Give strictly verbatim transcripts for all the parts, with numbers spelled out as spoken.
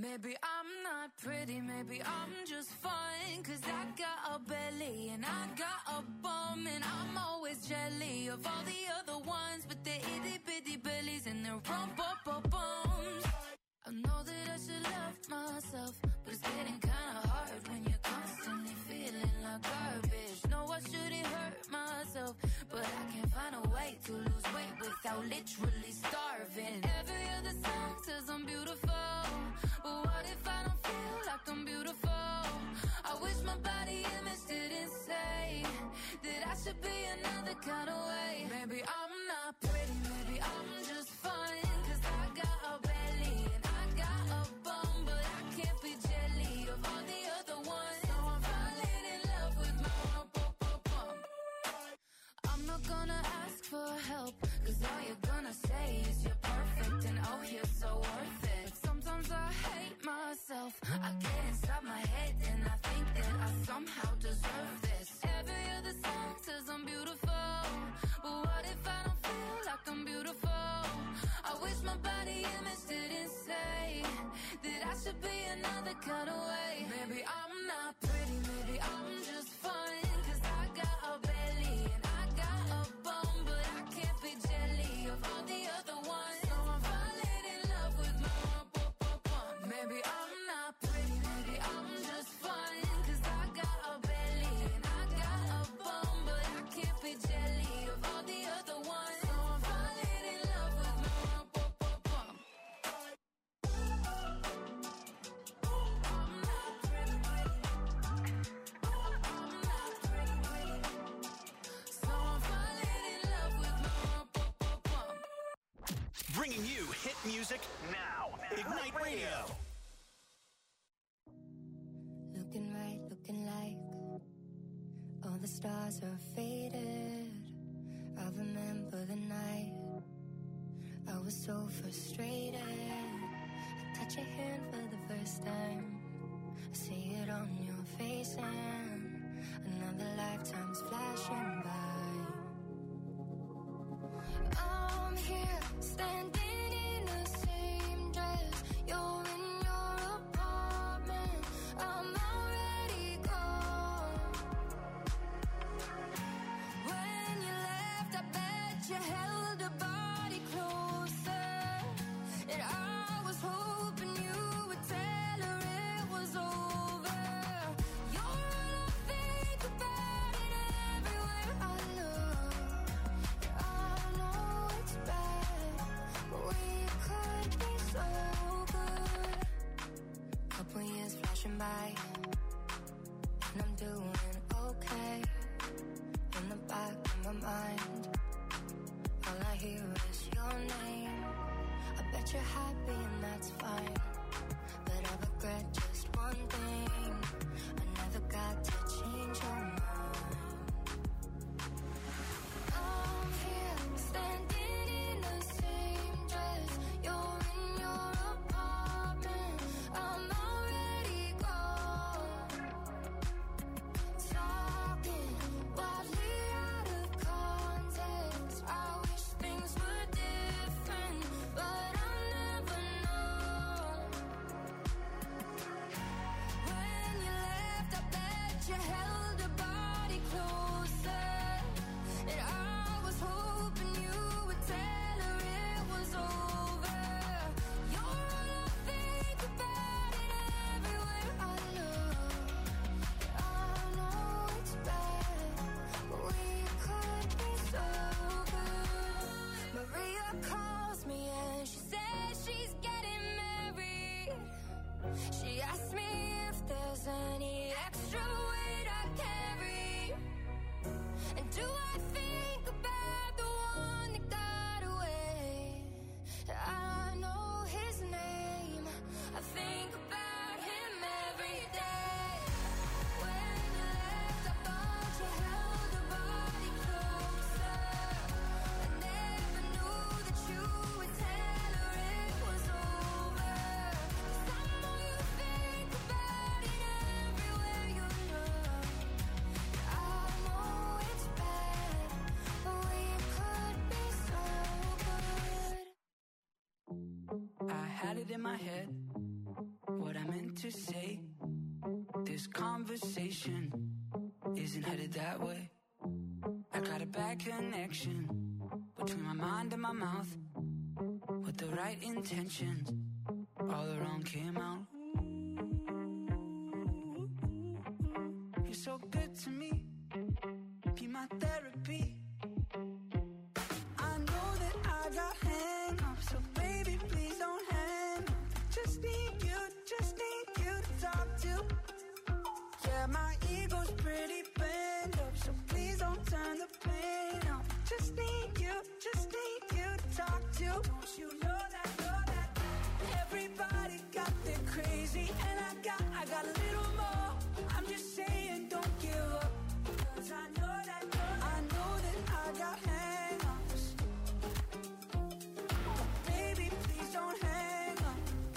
Maybe I'm not pretty, maybe I'm just fine. Cause I got a belly and I got a bum. And I'm always jelly of all the other ones. But they're itty bitty bellies and they're rump up up bums. I know that I should love myself, but it's getting kinda hard when you're constantly feeling like garbage. No, I shouldn't hurt myself, but I can't find a way to lose weight without literally starving. Every other song says I'm beautiful, but what if I don't feel like I'm beautiful? I wish my body image didn't say that I should be another kind of way. Maybe I'm not pretty, maybe I'm just fine. Cause I got a belly and I got a bum, but I can't be jelly of all the other ones. So I'm falling in love with my bum. I'm not gonna ask for help, cause all you're gonna say is you're perfect and oh you're so worth it. Sometimes I hate myself, I get inside my head and I think that I somehow deserve this. Every other song says I'm beautiful, but what if I don't feel like I'm beautiful? I wish my body image didn't say that I should be another kind of way. Maybe I'm not pretty, maybe I'm just fine. Cause I got a belly and I got a bum, but I can't be jelly of all the other ones. So I'm falling in love with my bum. Maybe I'm not pretty, maybe I'm just fine. Cause I got a belly and I got a bum, but I can't be jelly of all the other ones. So I'm falling in love with my bum. I'm not pretty, I'm not pretty, so I'm falling in love with my bum. Bringing you hit music now. Ignite Radio. Looking right, looking like all the stars are faded. I remember the night I was so frustrated. I touch your hand for the first time. I see it on your face and another lifetime's flashing by. I'm here standing in the same dress. You're in your apartment. I'm already gone. When you left, I bet you held a body closer. And I was hoping you would tell her it was over. You're all I think about it everywhere I look. I know it's bad, but we could be so good. Couple years flashing by, and I'm doing okay. In the back of my mind, all I hear is your name. I bet you're happy and that's fine, but I regret just one thing. I never got to change your mind. I'm here standing in the same dress. You're in your apartment. I'm already gone. Talking wildly out of context. I wish things were different, but I'll never know. When you left, I bet you held a body closer. And I was hoping you would tell her it was over. You're all I think about it everywhere I look. I know it's bad, but we could be so good. Maria calls me and she says she's getting married. She asked me if there's any extra weight I carry. And do I think about the one that got away? I know his name. I think about him every day. When you left, I thought you held a body closer. I never knew that you would tell her it was over. 'Cause I know you think about it everywhere you look. I know it's bad, but we could be so good. I had it in my head to say. This conversation isn't headed that way. I got a bad connection between my mind and my mouth. With the right intentions, all the wrong came out. You're so good to me, be my therapy. I know that I got hang-ups, so baby, please don't hang up. Just need you, just need you to talk to. Yeah, my ego's pretty bent up, so please don't turn the pain up. Just need you, just need you to talk to. Don't you know that, know that? Everybody got their crazy, and I got, I got a little more. I'm just saying, don't give up, 'cause I know that, know that. I know that I got hang-ups. Baby, please don't hang up.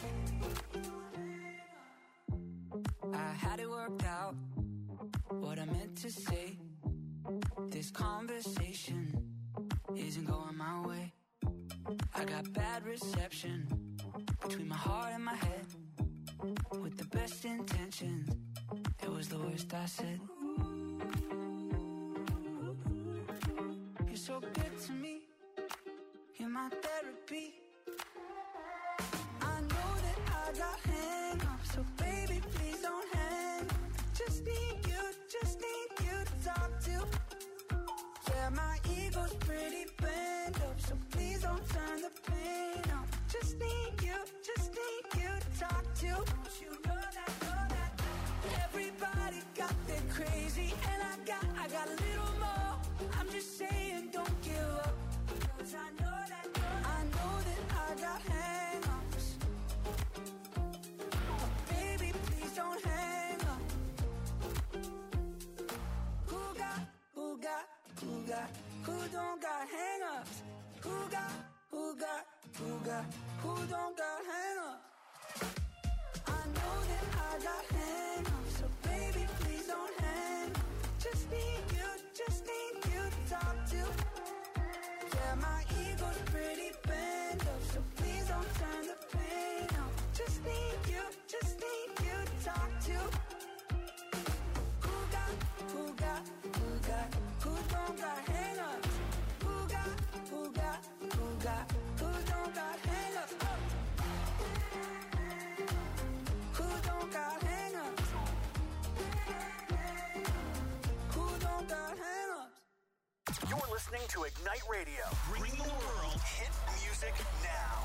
I had it worked out, what I meant to say. This conversation isn't going my way. I got bad reception between my heart and my head. With the best intentions, it was the worst I said. You're so good to me, you're my therapy. I know that I got hang-ups, so baby, please don't hang. Just need you, just need you to talk to. Yeah, my ego's pretty bent up, so please don't turn the pain up. Just need you, just need you to talk to. Don't you know that, know that? Everybody got their crazy, and I got, I got a little more. I'm just saying, don't give up, 'cause I know that, know that. I know that I got hang-ups. Baby, please don't hang up. Who got, who got, who got, who don't got hang-ups? Who got, who got, who got, who don't got hang-ups? I know that I got hang-ups, so baby, please don't hang. Just need you, just need you to talk to. Yeah, my ego's pretty bent up, so please don't turn the pain up. Just need you, just need you to talk to. Who got, who got, who got, who don't got hang-ups? Who got, who got, who got, who don't got hang-ups? Oh. Who don't got hang-ups? Who don't got hang-ups? You're listening to Ignite Radio, bringing the world hit music now.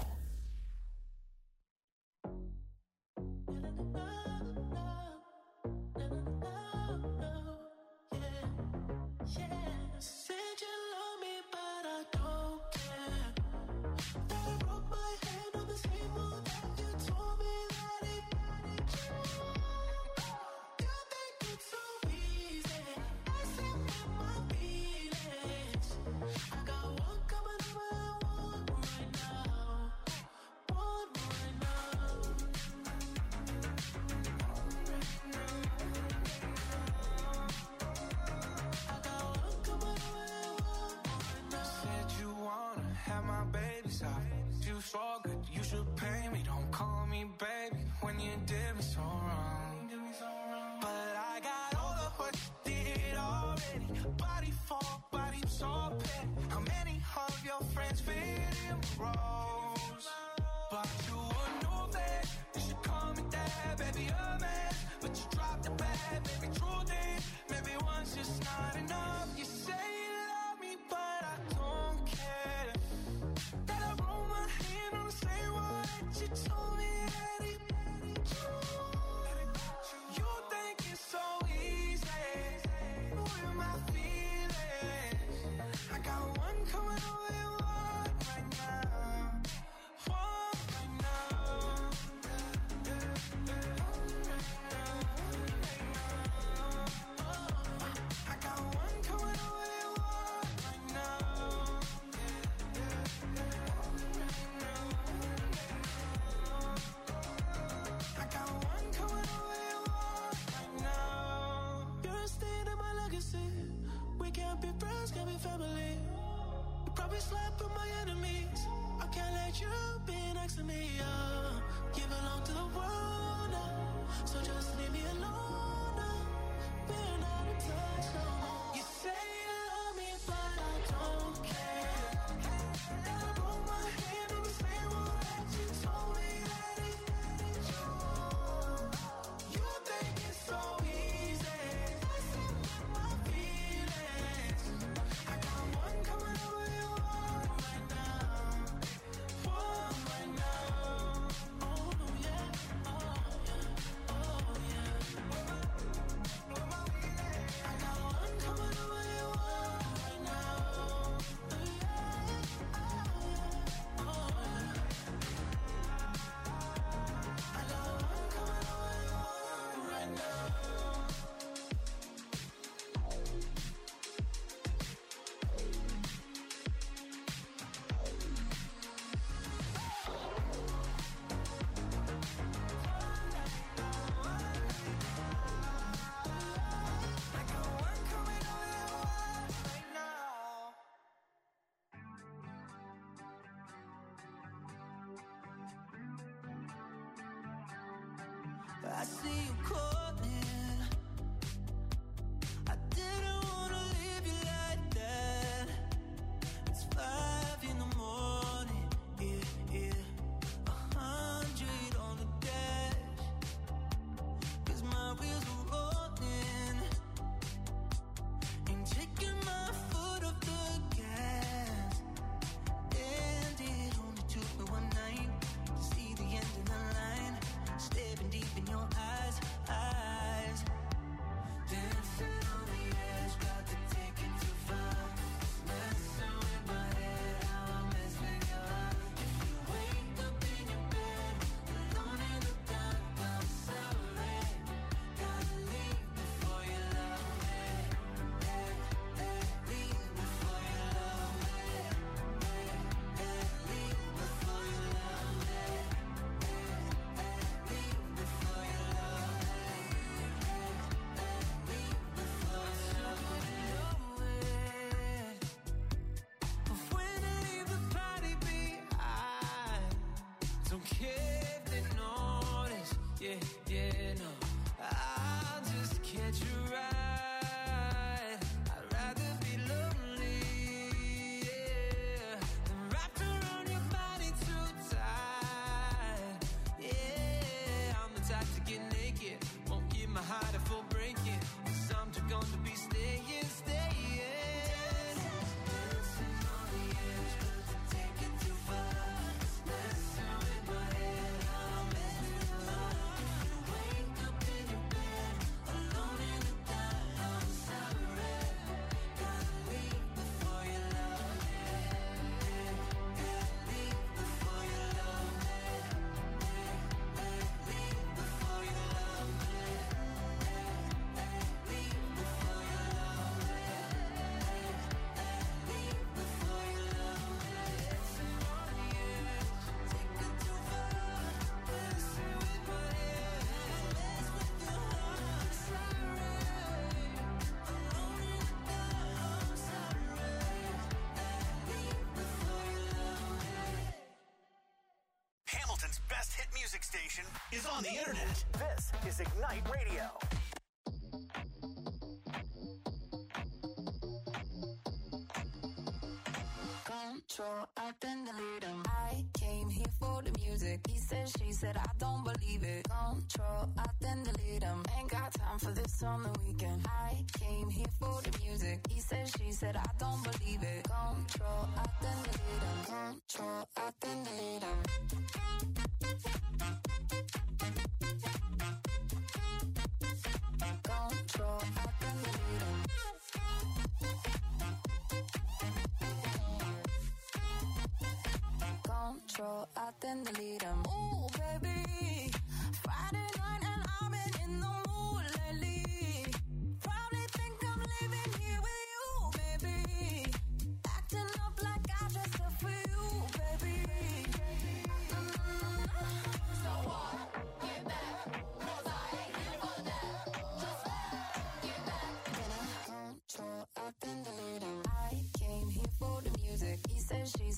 Said you love me, but I don't care. That I broke my hand on the table, and you told me that it mattered you. You think it's so easy, messing with my feelings. I got one coming over and one right now, one right now. I got one coming over and one right now. Said you wanna have my baby's off. You so good, you should pay me. Don't call me baby when you did me so wrong. But I got all of what you did already. Body for body, so petty. How many of your friends fit in the roles? But you would know that you should call me dad, baby, a man. But you dropped the bag, baby, true thing. Maybe one's just not enough. You say you love me, but I don't care. That I roll my hand on the same one that you told me that it mattered you. You think it's so easy with my feelings. I got one coming over and one right now, one right now. I got one coming over and one right now. I got one coming over and one right now. You're a stain in my legacy. We can't be friends, can't be family. You probably slept with my enemies. I can't let you be next to me, oh. You belong to the world now, so just leave me alone now. We're not in touch no more. You say you love me, but I don't care. And I broke my hand on the same one that you told me that it ended you. You think it's so easy, messing with my feelings. I got one coming over you one right now, one right now. Oh yeah, oh yeah, oh yeah. I got one coming over you one right now. Yeah, oh yeah. I got one coming over you one right now. I got one coming over you one right now. I see you calling. I didn't wanna leave you like that. It's five in the morning, yeah, yeah. A hundred on the dash, 'cause my wheels are rolling. Ain't taking my foot off the gas. And it only took me one night to see the end of the line. Staring deep in your eyes, eyes. Dancing on the edge, got to take it too far. Messing with my head, how I mess with your heart. If you wake up in your bed, alone in the dark, I'm sorry. Gotta leave before you love me. Hey, hey, leave before you love me. Hey, hey, leave before you love me. Leave before you love me. Leave before you love me. When I leave the party behind, don't care if they notice. Yeah, yeah, no. I'll just catch you right. I'd rather be lonely, yeah, than wrapped around your body too tight. Yeah, I'm the type to get naked, won't give my heart a full breaking, 'cause I'm too gone to be staying, staying. Dancing on the edge, but to take it too far. Messing with my head, I'm messing with your heart. If you wake up in your bed, alone in the dark, I'm sorry. Gotta leave before you love me. Hey, hey, leave before you love me. Hey, hey, leave before you love me. Hey, hey, leave before you love me. Hey, hey, leave before you love me. Dancing on the edge, take it too far. Messing with my head, mess with your heart. Sorry, alone in the dark, I'm sorry. Hey, leave before you love me. Hamilton's best hit music station is on the internet. This is Ignite Radio. Control, I then delete him. I came here for the music. He said, she said, I don't believe it. Control, I then delete him. Ain't got time for this on the weekend. I came here for the music. He said, she said, I don't believe it. Control, I then delete him. Control, I then delete him. Control, I then delete him. Control, I then delete him. Ooh, baby, Friday night and I've been in the mood lately. Probably think I'm living here with you, baby. Acting up like I dressed up for you, baby. Mm-hmm. So what?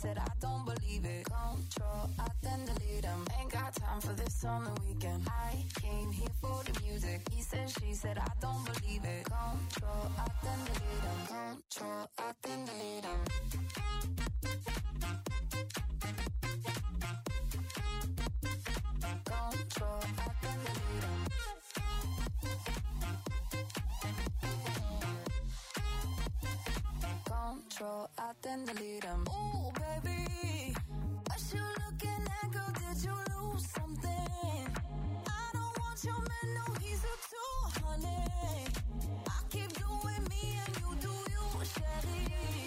said I don't believe it. Control, I then delete him. Ain't got time for this on the weekend. I came here for the music. He said, she said I don't believe it. Control, I then delete him. Control, I then delete him. Control, I then delete him. Control, I then delete him. Ooh, baby, what you looking at, girl? Did you lose something? I don't want your man, no, he's a two, honey. I keep doing me and you do you, Shelly.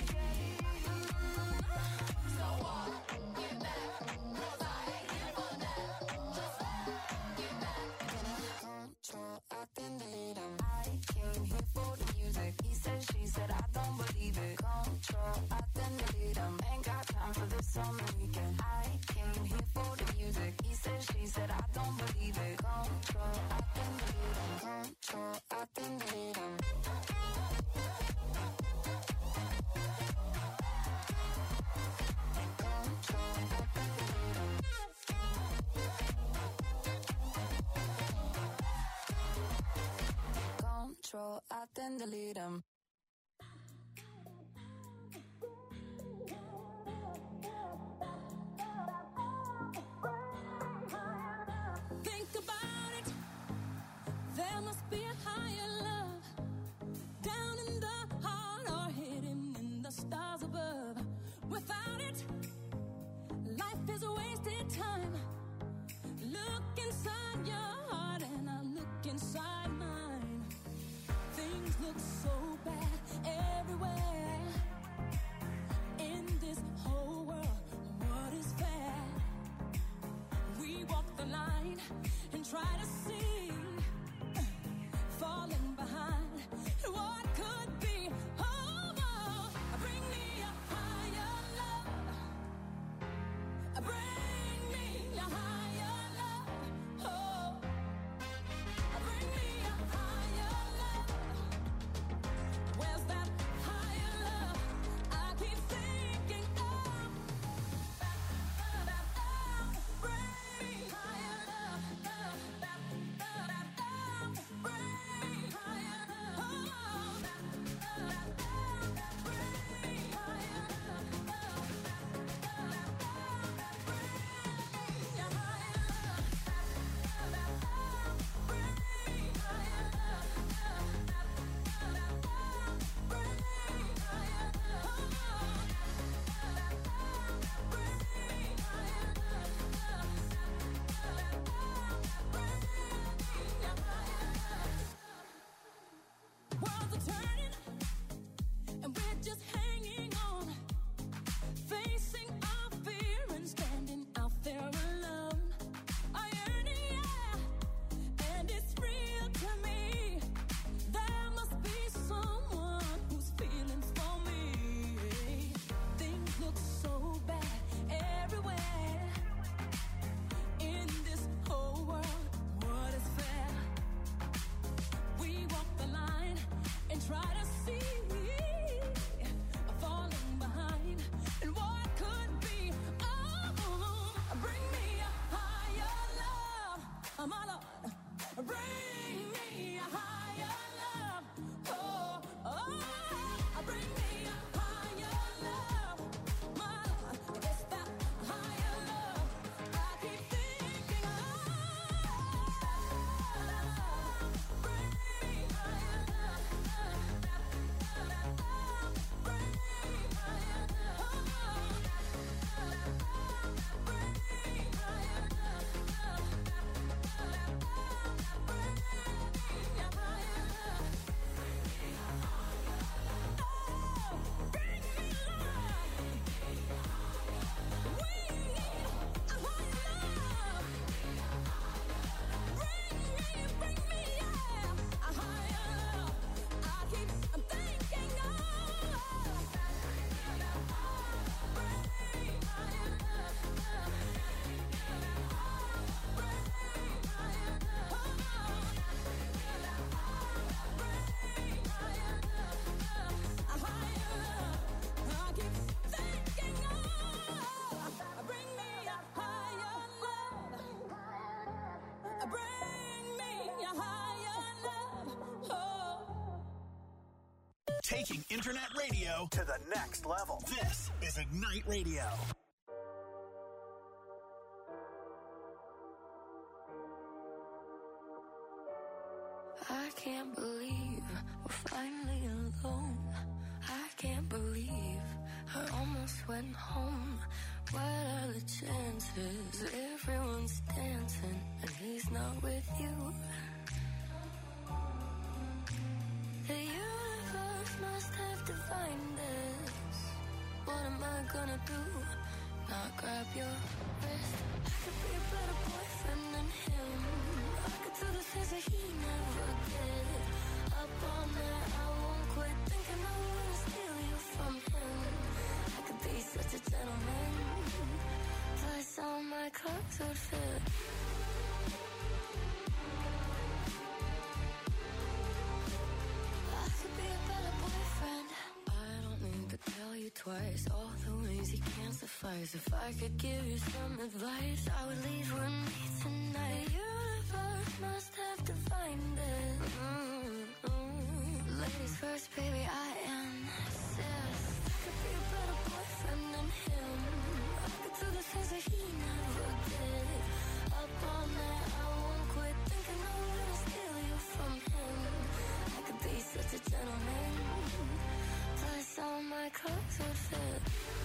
So what? Get back, 'cause I ain't here for that. Just get back. Control, I then delete him. I came here for the music. He said, she said, I don't believe it. Control, I then delete him. Ain't got time for this on the weekend. I came here for the music. He said, she said, I don't believe it. Control, I then delete him. Control, I then delete him. Control, I then delete him. Control, I then delete him. Think about it. There must be a higher love down in the heart or hidden in the stars above. Without it, life is a wasted time. Look inside your heart and I look inside mine. Things look so bad everywhere. In this whole world, what is fair? We walk the line and try to see, falling behind what could be. Oh, oh, bring me a higher love. Bring me a higher love. Oh, bring me a higher love. Taking internet radio to the next level. This is Ignite Radio. I can't believe we're finally alone. I can't believe I almost went home. What are the chances? Everyone's dancing and he's not with you. The universe must have divined this. What am I gonna do? Not grab your wrist. I could be a better boyfriend than him. I could do the things that he never did. Up all night, I won't quit thinking I wanna steal you from him. I could be such a gentleman. Plus all my clothes would fit. I could be a better boyfriend. I don't need to tell you twice all the ways he can't suffice. If I could give you some advice, I would leave with me tonight. The universe must have divined it. Mm-hmm. Ladies first, baby, I insist. I could be a better boyfriend than him. I could do the things that he never did. Up all night, I won't quit thinking I wanna steal you from him. I could be such a gentleman. Plus all my clothes would fit.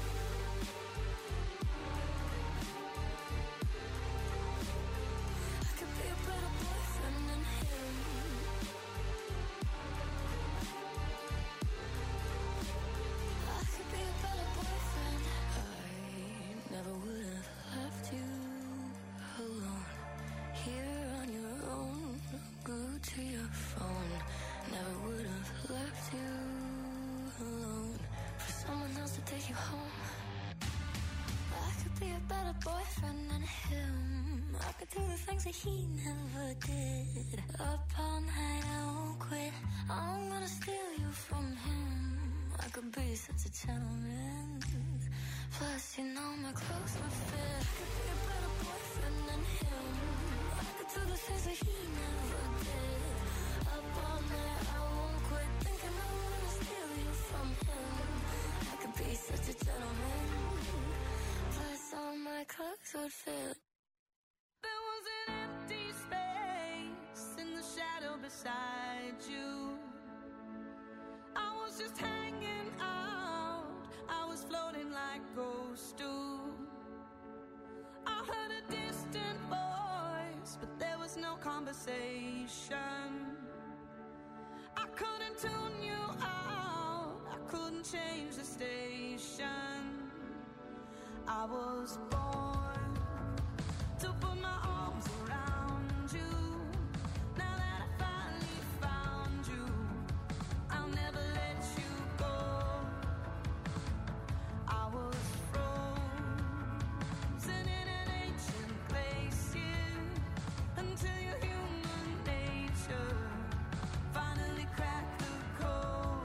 I could be a better boyfriend than him. I could be a better boyfriend. I never would have left you alone. Here on your own, glued to your phone. Never would have left you alone for someone else to take you home. I could be a better boyfriend than him. I could do the things that he never did. Up all night, I won't quit. I'm gonna steal you from him. I could be such a gentleman. Plus, you know my clothes would fit. I could be a better boyfriend than him. I could do the things that he never did. Up all night, I won't quit thinking I wanna steal you from him. I could be such a gentleman. Plus, all my clothes would fit. There was an empty space in the shadow beside you. I was just hanging out. I was floating like ghosts do. I heard a distant voice, but there was no conversation. I couldn't tune you out. I couldn't change the station. I was born to put my arms around you. Now that I finally found you, I'll never let you go. I was frozen in an ancient glacier until your human nature finally cracked the code.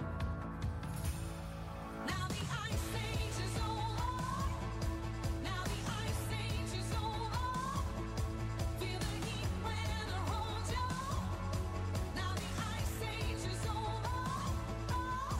Now the ice age is over. Now the ice age is over. Feel the heat when I hold you. Now the ice age is over. Oh.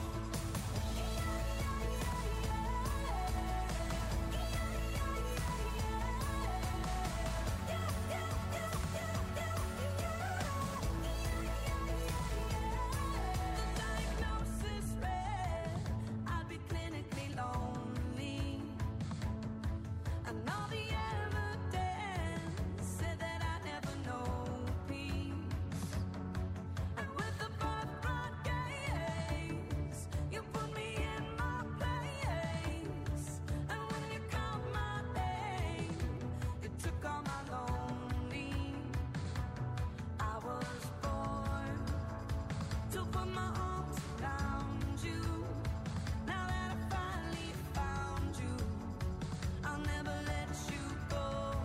The diagnosis read I'd be clinically lonely, and all the evidence said that I'd never know peace. And with the birthright gaze, you put me in my place. And when you called my name, you took all my lonely. I was born to put my arms around you. Now that I finally found you, I'll never let you go.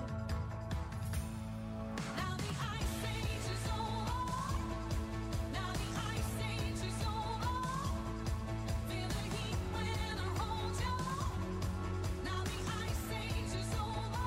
Now the ice age is over. Now the ice age is over. Feel the heat when I hold you. Now the ice age is over.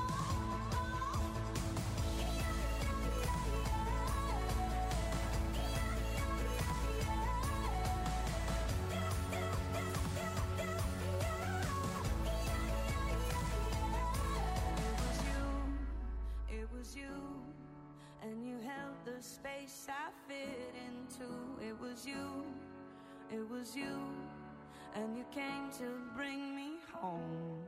the space I fit into. It was you, it was you, and you came to bring me home.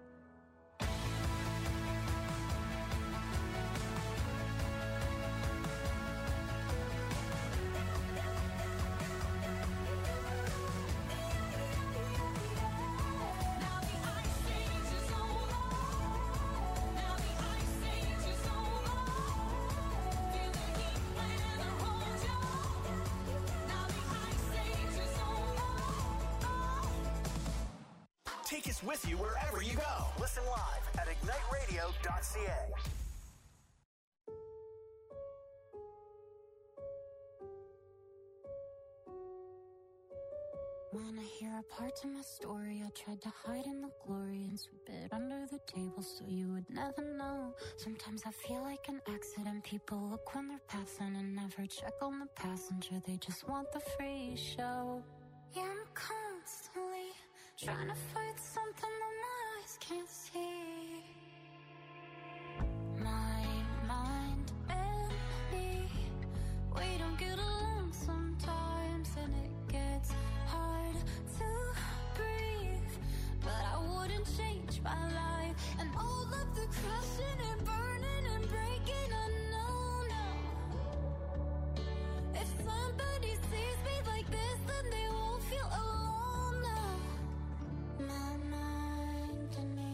Take us with you wherever you go. Listen live at ignite radio dot c a. Wanna hear a part of my story? I tried to hide in the glory and sweep it under the table so you would never know. Sometimes I feel like an accident. People look when they're passing and never check on the passenger. They just want the free show. Yeah, I'm constantly trying to fight something that my eyes can't see. My mind and me, we don't get along sometimes, and it gets hard to breathe. But I wouldn't change my life, and all of the crushing and burning and breaking, I know now. If somebody sees me like this, then they won't feel alone now. My mind and me.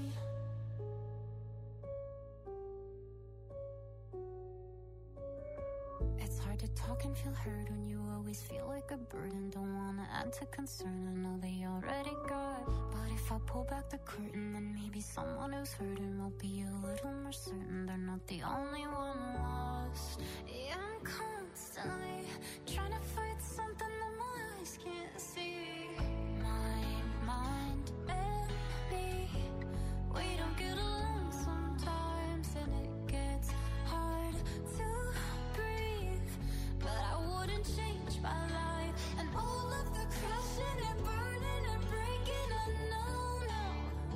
It's hard to talk and feel heard when you always feel like a burden. Don't wanna add to concern, I know they already got. But if I pull back the curtain, then maybe someone who's hurting will be a little more certain they're not the only one lost. Yeah, I'm constantly trying to fight something that my eyes can't see. My mind and me, we don't get along sometimes, and it gets hard to breathe. But I wouldn't change my life, and all of the crushing and burning and breaking, I know now.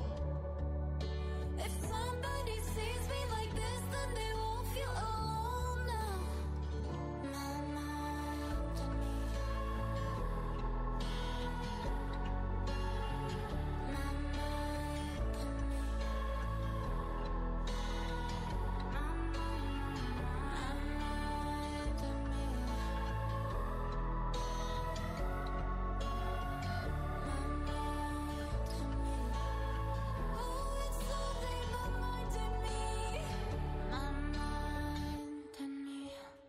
If somebody sees me like this, then they won't feel alone now. My mind and me. My mind and me. My mind and me. Oh, it's something my mind and me. My mind and me.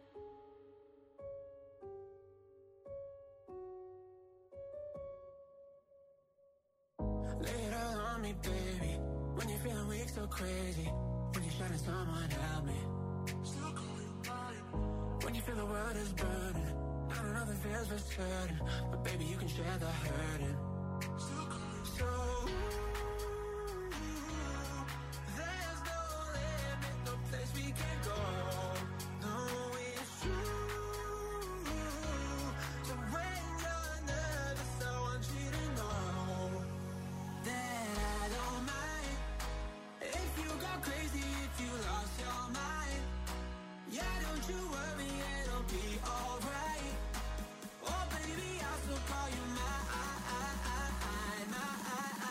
Lay it all on me, baby. When you're feeling weak, so crazy. When you're shouting, someone help me. Still call you mine. When you feel the world is burning, I don't know the feels for certain, but baby, you can share the hurting. Still call you so. There's no limit, no place we can go. No, it's true. So when you're nervous, I want you to know that I don't mind if you go crazy, if you lost your mind. Yeah, don't you worry, it'll be alright. Oh baby, I'll still call you mine, mine.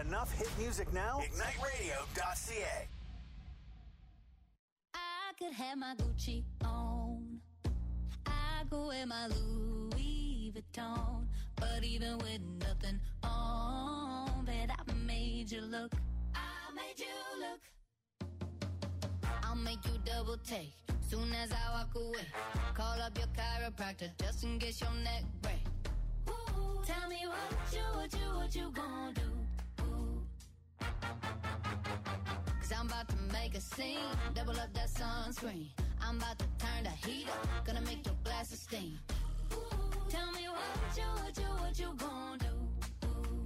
enough hit music now? ignite radio dot c a. I could have my Gucci on. I go wear my Louis Vuitton. But even with nothing on, bet I made you look. I made you look. I'll make you double take soon as I walk away. Call up your chiropractor just in case your neck break. Ooh, tell me what you, what you, what you gonna do. Ooh. Cause I'm about to make a scene, double up that sunscreen. I'm about to turn the heat up, gonna make your glasses steam. Ooh, tell me what you, what you, what you gonna do. Ooh.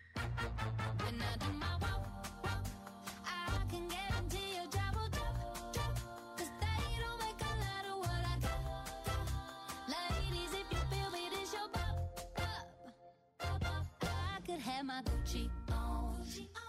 When I do my walk, walk, I can guarantee your job will drop, drop. Cause they don't make a lot of what I got, got. Ladies, if you feel me, this your pop, pop, pop, pop. I could have my Gucci on.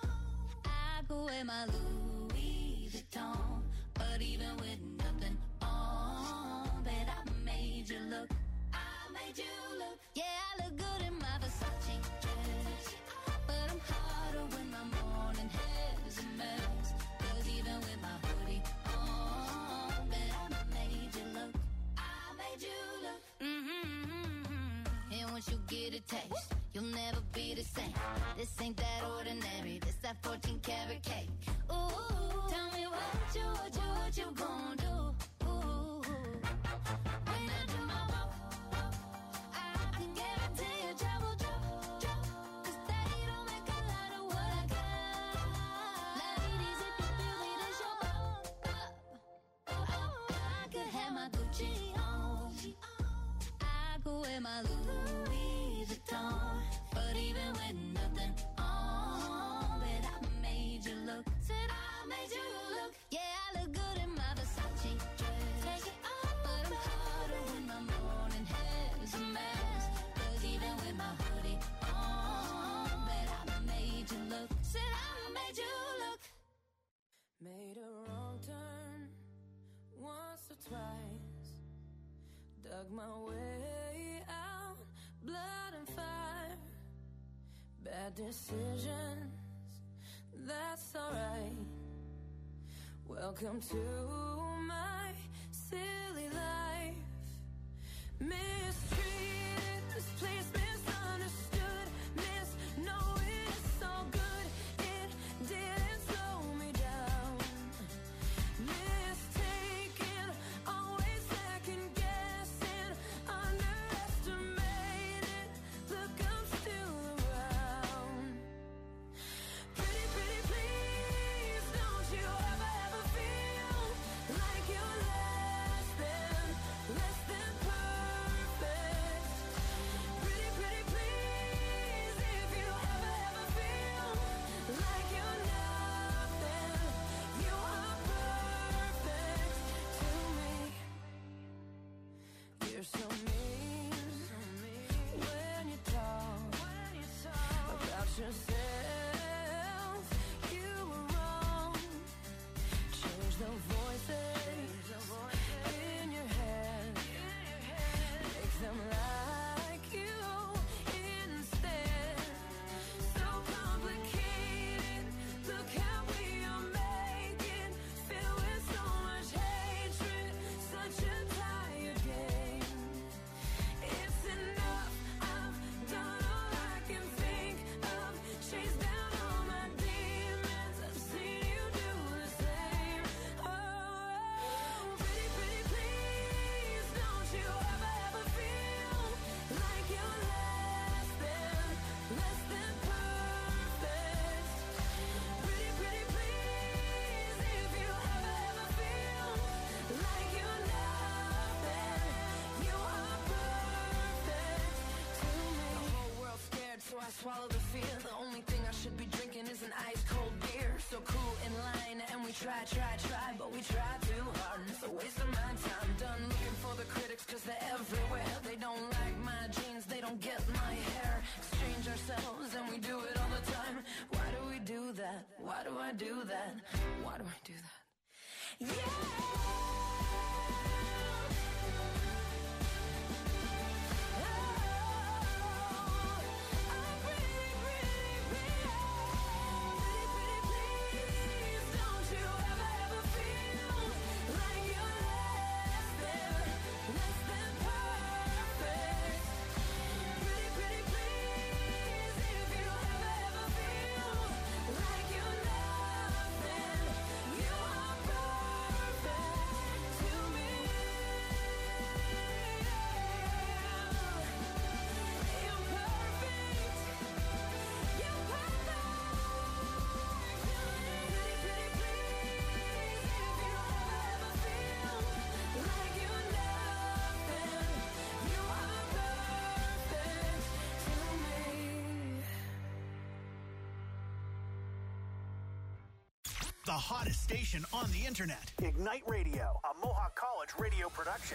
I could wear my Louis Vuitton. But even with nothing on, bet I made you look. I made you look. Yeah, I look good in my Versace dress. But I'm hotter when my morning hair's a mess. Cause even with my hoodie on, bet I made you look. I made you look. Mm-hmm. And once you get a taste, you'll never be the same. This ain't that ordinary. This that fourteen karat cake. Ooh, tell me what you, what you, what you gon' do. Ooh, when I do my walk, walk, I can guarantee your job will drop, drop. Cause they don't make a lot of what I got. Ladies, if you feel me, this your pop, pop. Oh, I could have my Gucci on. I could wear my Louis Vuitton. But even with nothing on, bet I made you look. Said I made you look. Yeah, I look good in my Versace dress. Take it off, but I'm hotter when my morning hair's a mess. Cause even with my hoodie on, bet I made you look. Said I made you look. Made a wrong turn once or twice. Dug my way out, blood and fire. Bad decisions, that's alright. Welcome to my silly life. Mistreated, misplaced, misunderstood. Miss knowing it's all good. It didn't slow me down. Mistaken, always second guessing. Underestimated, look, I'm still around. Pretty, pretty, please, don't you ever, ever feel like you're less than, less than perfect. Pretty, pretty, please, if you ever, ever feel like you're nothing, you are perfect to me. You're so mean when you talk about yourself. You were wrong. Change the voices in your head. Make them like you instead. So complicated. Look how we are making. Filled with so much hatred. Such a tired game. It's enough. I've done all I can think of. Chase down all my demons. I've seen you do the same. Oh, pretty, pretty, please, don't you ever, ever feel like you're less than, less than perfect. Pretty, pretty, please, if you ever, ever feel like you're nothing, you are perfect to me. The whole world's scared, so I swallow the fear. The only thing I should be drinking is an ice cold beer. So cool in line, and we try, try, try, but we try too hard. It's a waste of my time. Done looking for the critics, cause they're everywhere. They don't like my jeans, they don't get my hair. Exchange ourselves, and we do it all the time. Why do we do that? Why do I do that? Why do I do that? Yeah! Oh, I'm pretty, pretty, pretty. the hottest station on the internet. Ignite Radio, a Mohawk College radio production.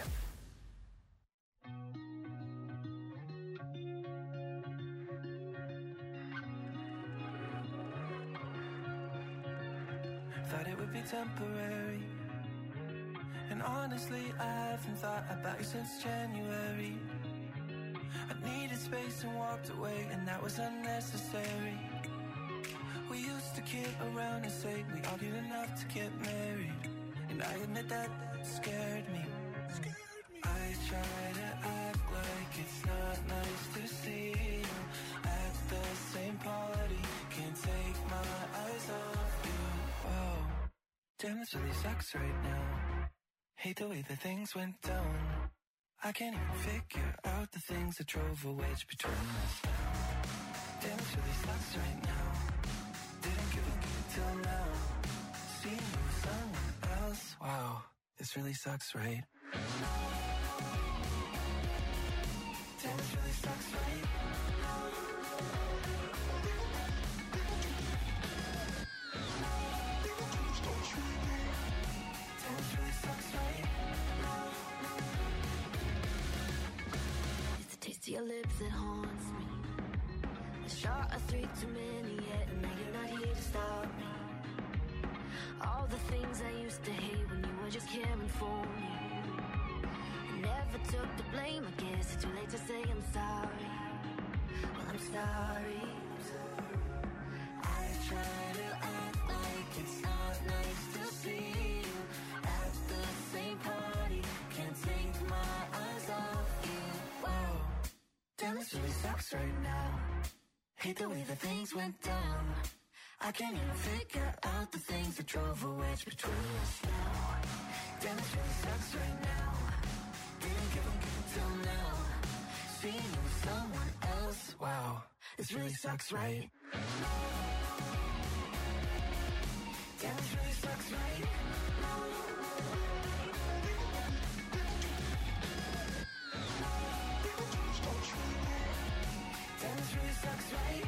Thought it would be temporary, and honestly I haven't thought about you since January. I needed space and walked away, and that was unnecessary. We used to kid around and say we argued enough to get married, and I admit that scared me. I try to act like it's not nice to see you at the same party. Can't take my eyes off you. Wow, damn, this really sucks right now. Hate the way that things went down. I can't even figure out the things that drove a wedge between us now. Damn, this really sucks right now. Didn't give a give till now. Seeing you with someone else. Wow, this really sucks, right? Damn, this really sucks, right? Damn, this really sucks, right? It's the taste of your lips that haunts me. A shot of three too many yet, and now you're not here to stop me. All the things I used to hate when you were just caring for me. I never took the blame, I guess it's too late to say I'm sorry. Well, I'm sorry. I try to act like it's not nice to see you at the same party. Can't take my eyes off you. Wow, Damn, this really sucks right now. Hate the way that things went down. I can't even figure out the things that drove a wedge between us now. Damn, this really sucks right now. Didn't give a give till now. Seeing you with someone else. Wow, this really sucks, right? Damn, this really sucks, right? Damn, this really sucks, right?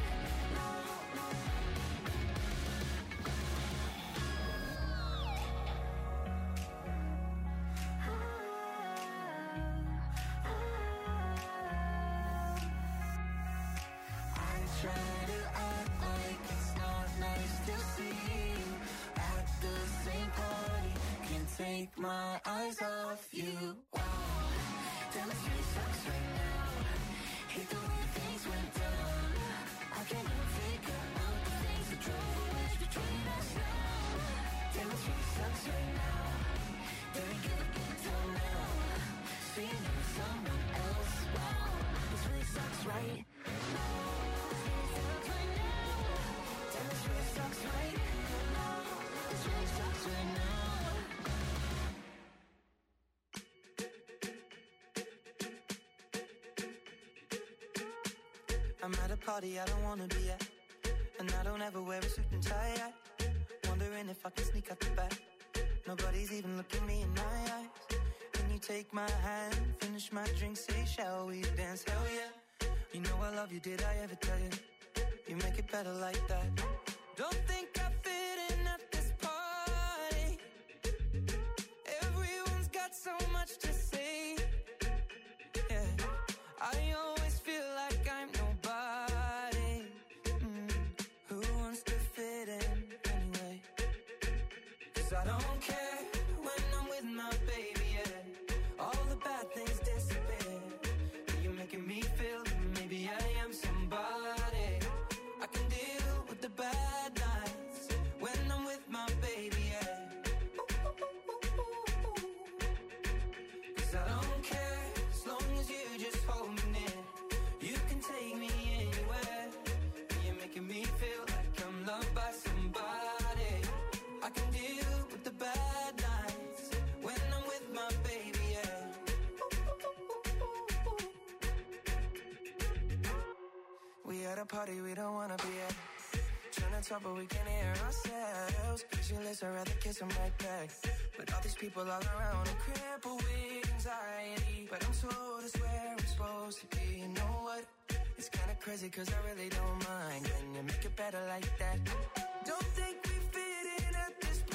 I try to act like it's not nice to see you at the same party. Can't take my eyes off you. Wow, damn, this really sucks right now. Hate the way things went down. I can't even figure out the things that drove a wedge between us now. Damn, this really sucks right now. Didn't give a give till now. Seeing you with someone else. Wow, this really sucks, right? Damn, this really sucks, right? This really sucks right now. I'm at a party I don't wanna be at, and I don't ever wear a suit and tie. I wondering if I can sneak out the back. Nobody's even looking me in my eyes. Can you take my hand, finish my drink, say shall we dance? Hell yeah. You know I love you, did I ever tell you? You make it better like that. Don't think I fit in at this party. Everyone's got so much to say. Yeah, I always feel like I'm nobody. Mm, who wants to fit in anyway? Cause I don't care when I'm with my baby, yeah. All the bad things disappear. You're making me feel that maybe I am somebody. I can deal with the bad nights when I'm with my baby, yeah. Cause I don't care as long as you just hold me near. You can take me anywhere. You're making me feel like I'm loved by somebody. I can deal with the bad nights when I'm with my baby, yeah. We at a party we don't wanna be at. Trying to talk but we can't hear ourselves. Pictureless, I'd rather kiss them right back. But all these people all around, I'm crippled with anxiety. But I'm told it's where I'm supposed to be. You know what? It's kinda crazy cause I really don't mind. Can you make it better like that? Don't think we fit in at this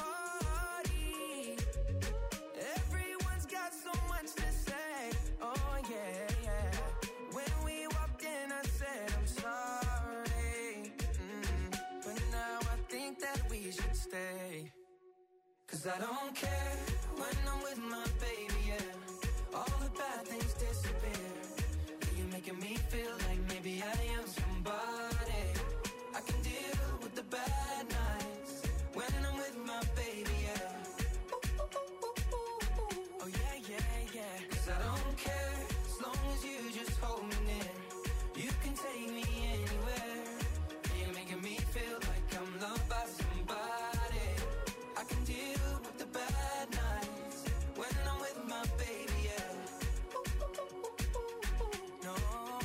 'Cause I don't care when I'm with my baby, yeah. All the bad things disappear. You're making me feel like maybe I am somebody. I can deal with the bad nights when I'm with my baby, yeah. Oh yeah, yeah, yeah. 'Cause I don't care as long as you just hold me near. You can take me anywhere. You're making me feel like I'm loved by somebody. I can deal with the bad nights when I'm with my baby, yeah. No,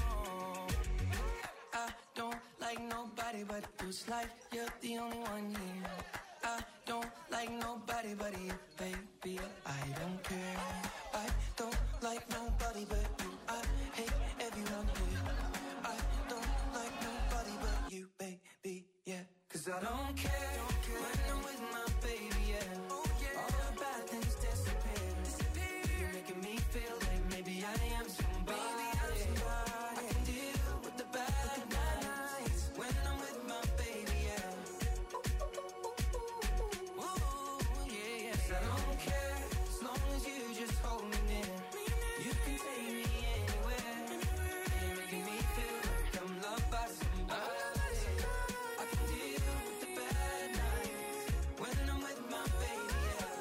I don't like nobody but you. It's like you're the only one here. I don't like nobody but you, baby. I don't care. I don't like nobody but you. I hate everyone here. I don't like nobody but you, baby, yeah. 'Cause I don't care, when I'm with my baby, yeah. All the bad things disappear. You're making me feel like maybe I am somebody. I can deal with the bad nights when I'm with my baby, yeah. Ooh, yeah, yeah. 'Cause I don't care as long as you just hold me near. You can take me anywhere. You're making me feel like I'm loved by somebody. I can deal with the bad nights when I'm with my baby, yeah.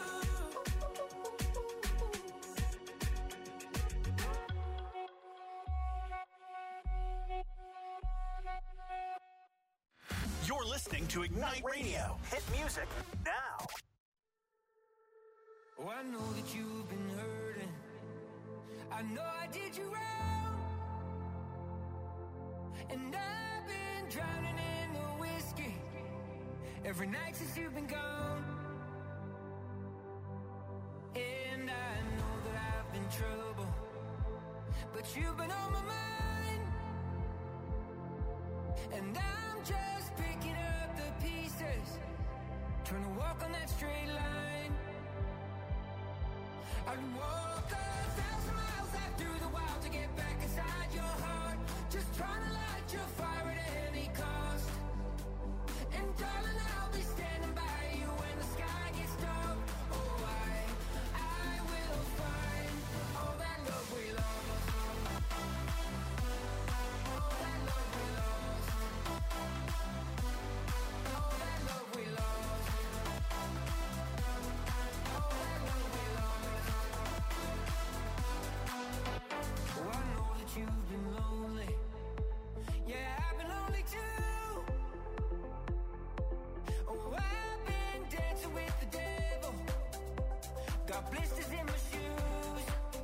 You're listening to Ignite Radio. Hit music now. Oh, I know that you've been hurting. I know I did you wrong. And I've been drowning in the whiskey every night since you've been gone. And I know that I've been trouble, but you've been on my mind. And I'm just picking up the pieces, trying to walk on that straight line. I'd walk a thousand miles out through the wild to get back inside your heart, just trying to light your fire at any cost. And darling, I'll be standing by you when the sky gets dark. Oh, I, I will find all that love we lost. All that love we lost. All that love we lost. All that love we lost. Oh, I know that you've been lonely. Yeah, I've been lonely too. Oh, I've been dancing with the devil. Got blisters in my shoes.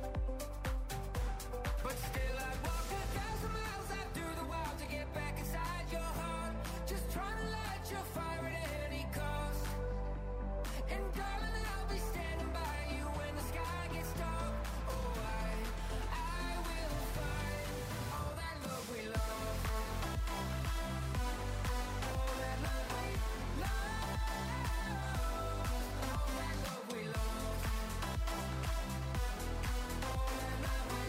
But still I'd walk a thousand miles out through the wild to get back inside your heart, just trying to light your fire at any cost. And darling, I'll be standing by you when the sky gets dark. Oh, I, I will find all that love we lost. All that love we lost. All that love we lost. All that love we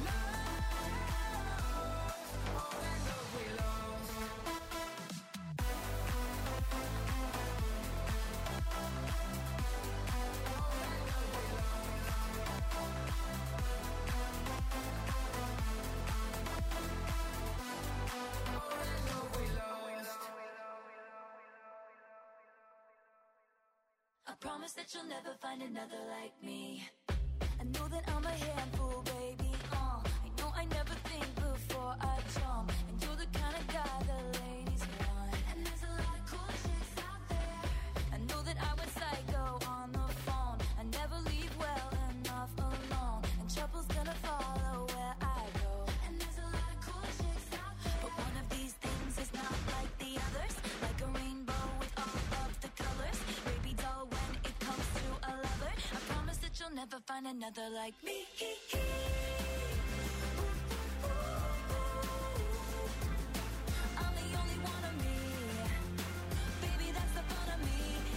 lost. All that love we lost. I promise that you'll never find another like me. I know that I'm a handful, baby. Uh, I know I never think before I jump, and you're the kind of guy the ladies want. And there's a lot of cool chicks out there. I know that I went psycho on the phone. I never leave well enough alone, and trouble's gonna follow where I go. And there's a lot of cool chicks out there, but one of these things is not like the others. Like a rainbow with all of the colors. Baby doll, when it comes to a lover, I promise that you'll never find another like me. I'm the only one of me. Baby, that's the fun of me.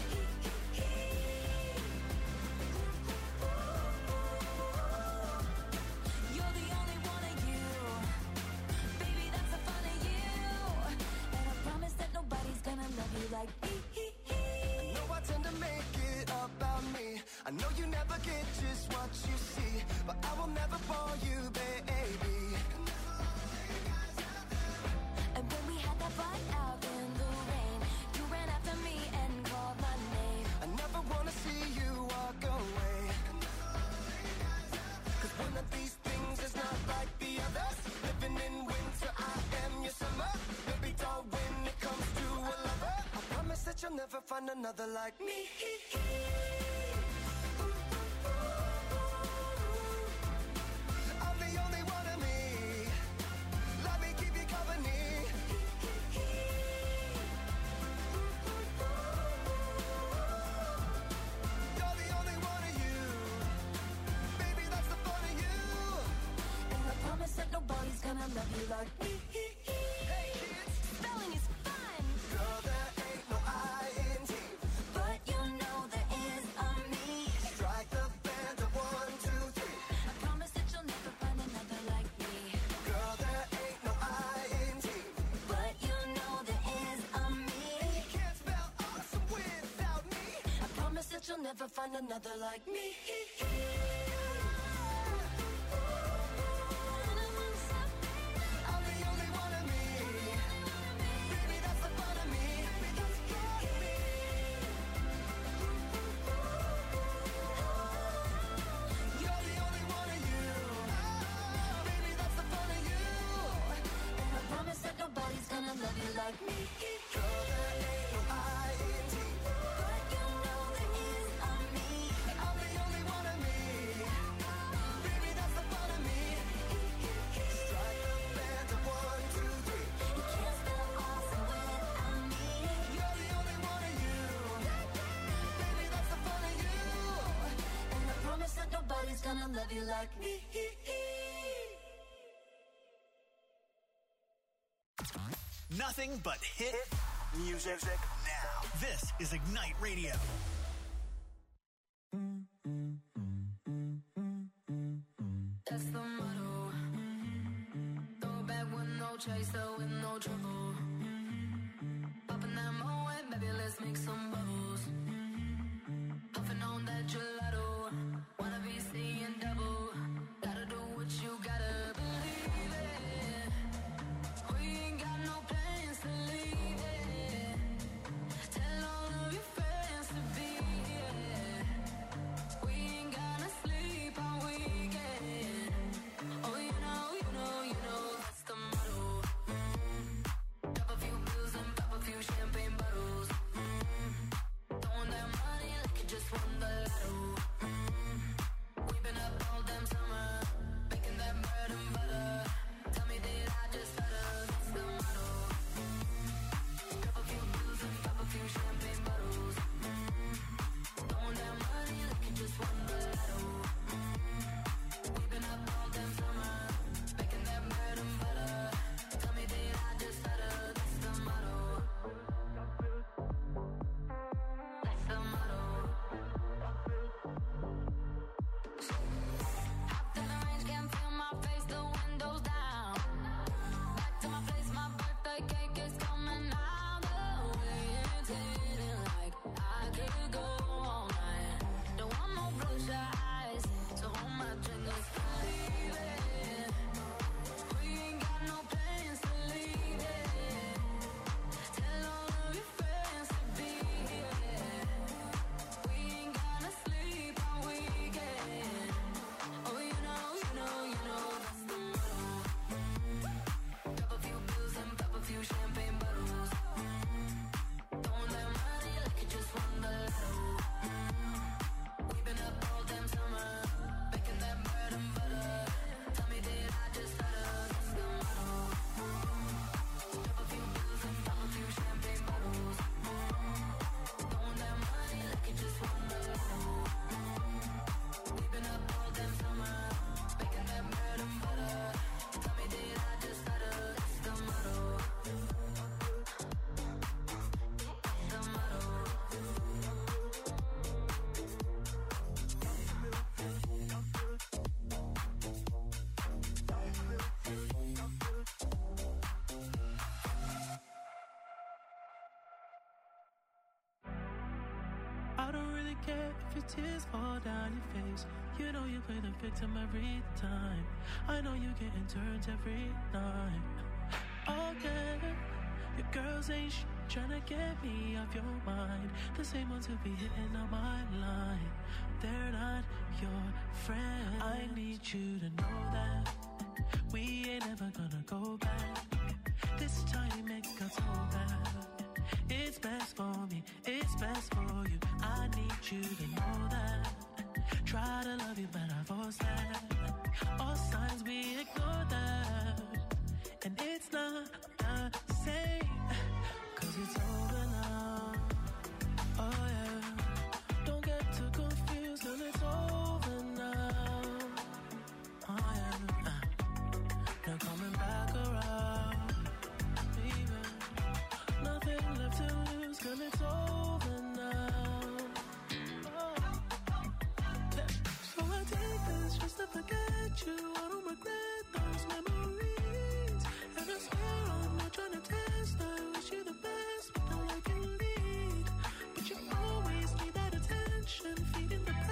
You're the only one of you. Baby, that's the fun of you. And I promise that nobody's gonna love you like me. I know I tend to make it about never get just what you see, but I will never bore you, baby. And when we had that fight out in the rain, you ran after me and called my name. I never wanna see you walk away, 'cause one of these things is not like the others. Living in winter, I am your summer. Baby doll, when it comes to a lover, I promise that you'll never find another like me. I'm the only one of me. Let me keep you company. You're the only one of you. Baby, that's the fun of you. And I promise that nobody's gonna love you like me. Hey kids, Spelling is fun, girl, there ain't no I in T. but you know there is a me. Strike the band of one, two, three. I promise that you'll never find another like me. Girl, there ain't no I in T. But you know there is a me. You can't spell awesome without me. I promise that you'll never find another like me. I'm the only one of me. Baby, that's the fun of me. That's got me. You're the only one of you. Baby, that's the fun of you. And I promise that nobody's gonna love you like me. Girl, there ain't no I in T. But you know there is a me. I'm the only one of me. Baby, that's the fun of me. Strike the band of one, two, three. You can't spell awesome without me. You're the only one of you. Baby, that's the fun of you. And I promise that nobody's gonna love you like me. Nothing but hit music now. This is Ignite Radio. That's the motto. Throw back with no chaser, with no trouble. Popping that Moet, baby, let's make some bubbles. Puffing on that gelato. Wanna be seeing double. Gotta do what you gotta believe it. We ain't got no plans to leave it. Tell all of your friends to be here. We ain't gonna sleep all weekend. Oh, you know, you know, you know that's the motto. Mm. Drop a few pills and pop a few champagne bottles. Mm. Throwing that money like you just won the lotto. Mm. We've been up all damn summer, making that bread and butter. Tell me, did I just stutter? That's the motto. Mm. Drop a few pills and pop a few champagne bottles. Mm. Throwing that money like you just won the lotto. Mm. We've been up all damn summer, making that bread and butter. Tell me, did I just stutter? That's the motto. That's the motto. Hopped in the range, can't feel my face, the windows down. Back to my place, my birthday cake is coming out. The way it's hitting like I could go all night. Don't want no bloodshot eyes, so hold my drink, let's leave it. We ain't got no plans to leave it. Tell all of your friends to be here. We ain't gonna sleep all weekend. Oh, you know, you know, you know that's the motto. Mm. Drop a few pills and pop a few champagne bottles. Mm. Throwing that money like you just won the lotto. Mm. We've been up all damn summer, making that bread and butter. Tell me, did I just stutter? That's the motto. Mm. Drop a few pills and pop a few champagne bottles. Mm. Throwing that money like you just won the lotto. Mm. We've been up all damn summer, making that bread and butter. Tell me, did I just stutter? That's the motto. That's the motto. I don't really really care if your tears fall down your face. You know you play the victim every time. I know you getting turned every night. Oh yeah, your girls ain't sh- tryna get me off your mind. The same ones who be hitting on my line. They're not your friend. I need you to know that we ain't ever gonna go back. This time it got so bad. It's best for me, it's best for you. I need you to know that. Try to love you, but I force that. All signs we ignore that. And it's not the same, cause it's over now. Oh yeah, don't get too confused, cause it's over now. Oh yeah, uh, no coming back around. Even nothing left to lose, cause it's over now. Oh. Yeah. So I take this just to forget you. I don't regret those memories. And I swear I'm not trying to test. I wish you the best, but all I can lead. But you always need that attention, feeding the